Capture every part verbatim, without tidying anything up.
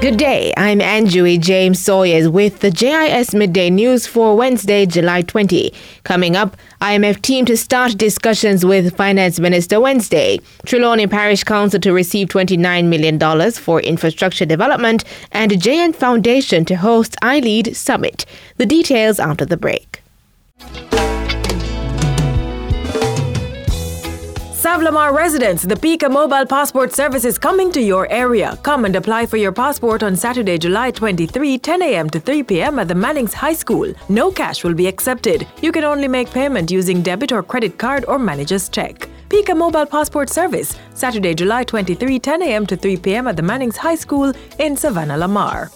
Good day, I'm Anjui James Sawyers with the J I S Midday News for Wednesday, July twentieth. Coming up, I M F team to start discussions with Finance Minister Wednesday. Trelawney Parish Council to receive twenty-nine million dollars for infrastructure development, and J N Foundation to host iLead Summit. The details after the break. Savlamar residents, the Pika Mobile Passport Service is coming to your area. Come and apply for your passport on Saturday, July twenty-third, ten a.m. to three p.m. at the Mannings High School. No cash will be accepted. You can only make payment using debit or credit card or manager's check. Pika Mobile Passport Service, Saturday, July twenty-third, ten a.m. to three p.m. at the Mannings High School in Savannah, Lamar.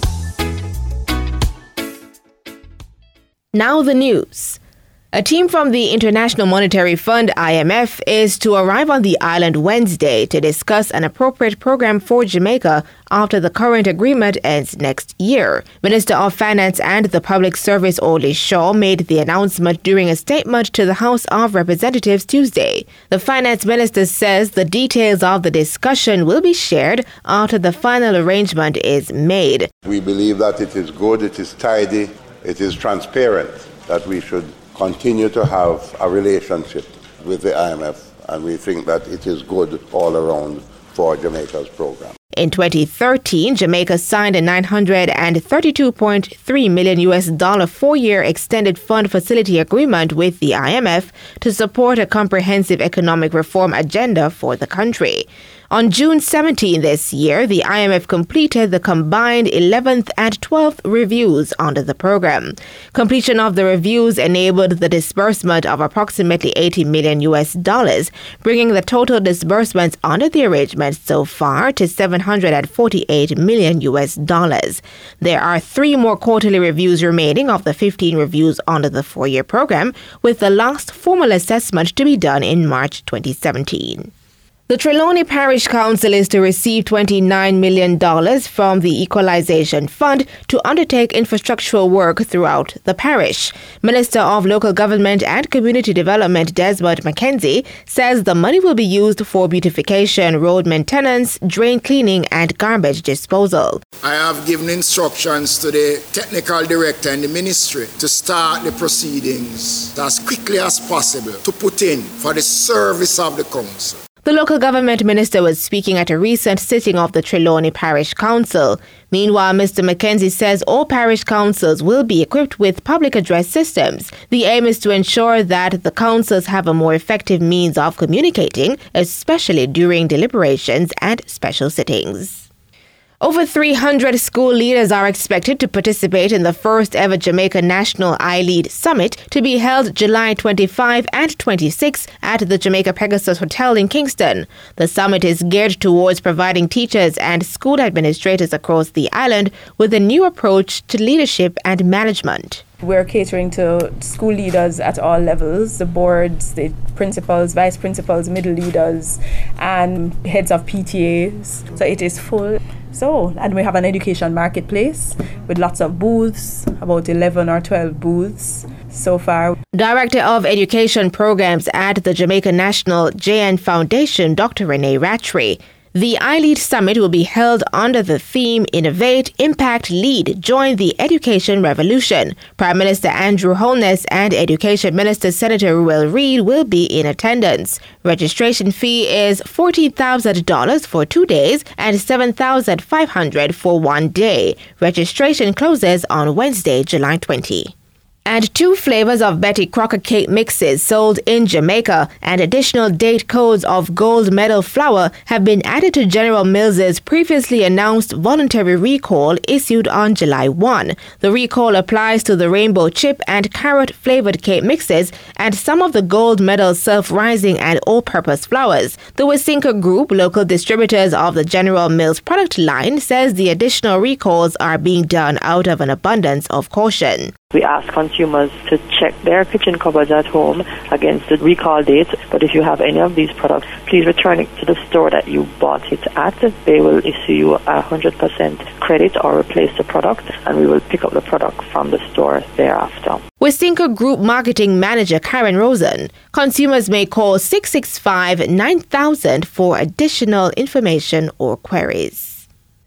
Now the news. A team from the International Monetary Fund, I M F, is to arrive on the island Wednesday to discuss an appropriate program for Jamaica after the current agreement ends next year. Minister of Finance and the Public Service Audley Shaw made the announcement during a statement to the House of Representatives Tuesday. The Finance Minister says the details of the discussion will be shared after the final arrangement is made. We believe that it is good, it is tidy, it is transparent, that we should continue to have a relationship with the I M F, and we think that it is good all around for Jamaica's program. In twenty thirteen, Jamaica signed a nine hundred thirty-two point three million U S dollar four-year extended fund facility agreement with the I M F to support a comprehensive economic reform agenda for the country. On June seventeenth this year, the I M F completed the combined eleventh and twelfth reviews under the program. Completion of the reviews enabled the disbursement of approximately eighty million U S dollars, bringing the total disbursements under the arrangement so far to seven hundred forty-eight million U S dollars. There are three more quarterly reviews remaining of the fifteen reviews under the four-year program, with the last formal assessment to be done in March twenty seventeen. The Trelawney Parish Council is to receive twenty-nine million dollars from the Equalization Fund to undertake infrastructural work throughout the parish. Minister of Local Government and Community Development Desmond McKenzie says the money will be used for beautification, road maintenance, drain cleaning, and garbage disposal. I have given instructions to the technical director and the ministry to start the proceedings as quickly as possible to put in for the service of the council. The local government minister was speaking at a recent sitting of the Trelawney Parish Council. Meanwhile, Mister McKenzie says all parish councils will be equipped with public address systems. The aim is to ensure that the councils have a more effective means of communicating, especially during deliberations and special sittings. Over three hundred school leaders are expected to participate in the first ever Jamaica National iLead Summit to be held July twenty-fifth and twenty-sixth at the Jamaica Pegasus Hotel in Kingston. The summit is geared towards providing teachers and school administrators across the island with a new approach to leadership and management. We're catering to school leaders at all levels, the boards, the principals, vice principals, middle leaders, and heads of P T As. So it is full. So, and we have an education marketplace with lots of booths, about eleven or twelve booths so far. Director of Education Programs at the Jamaica National J N Foundation, Doctor Renee Rattray. The iLead Summit will be held under the theme Innovate, Impact, Lead, Join the Education Revolution. Prime Minister Andrew Holness and Education Minister Senator Ruel Reid will be in attendance. Registration fee is fourteen thousand dollars for two days and seven thousand five hundred dollars for one day. Registration closes on Wednesday, July twentieth. And two flavors of Betty Crocker cake mixes sold in Jamaica and additional date codes of gold medal flour have been added to General Mills's previously announced voluntary recall issued on July first. The recall applies to the rainbow chip and carrot flavored cake mixes and some of the gold medal self-rising and all-purpose flours. The Wasinka Group, local distributors of the General Mills product line, says the additional recalls are being done out of an abundance of caution. We ask consumers to check their kitchen cupboards at home against the recall date, but if you have any of these products, please return it to the store that you bought it at. They will issue you a one hundred percent credit or replace the product, and we will pick up the product from the store thereafter. Wasinka Group Marketing Manager Karen Rosen. Consumers may call six six five, nine thousand for additional information or queries.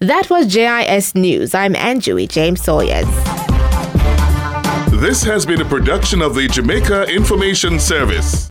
That was J I S News. I'm Anjui James Sawyers. This has been a production of the Jamaica Information Service.